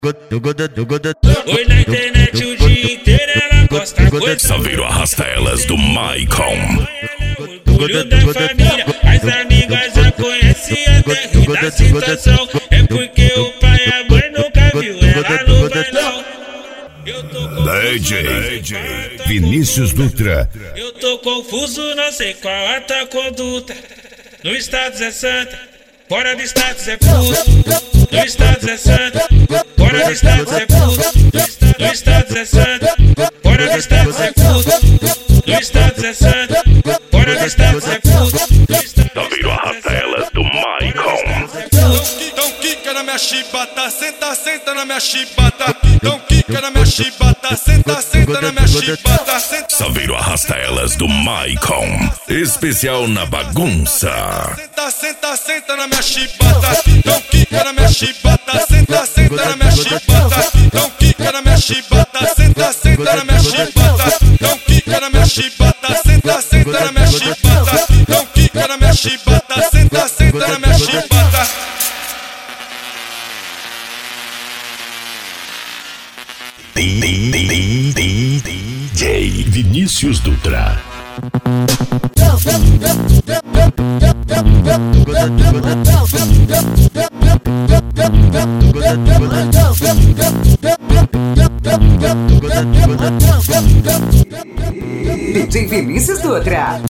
Oi na internet o dia inteiro ela gosta coisa. Saveiro arrasta elas do Maicon. Orgulho da família, as amigas já conhecem até rir da situação. É porque o pai e a mãe nunca viu ela no bailão. Eu tô DJ Vinícius Dutra. Eu tô confuso, não sei qual a tua conduta. No status é santa, fora do status é puto. No status é santa, fora do status é puto. No status é santa, fora do status é puto. No status é santa, fora do status é puto. Saveiro arrasta elas do Maicon. Então quica na minha chibata, senta, senta na minha chibata. Então quica na minha chibata, senta, senta na minha chibata. Saveiro arrasta elas do Maicon. Especial na bagunça. Senta, senta, senta na minha chibata. Então quica na minha chibata, senta, senta na minha chibata. Então quica na minha chibata, senta, senta na minha chibata. Então quica na minha chibata, senta, senta na minha chibata. Então quica na minha chibata, senta, senta na minha chibata. DJ Vinícius Dutra. DJ Vinícius Dutra.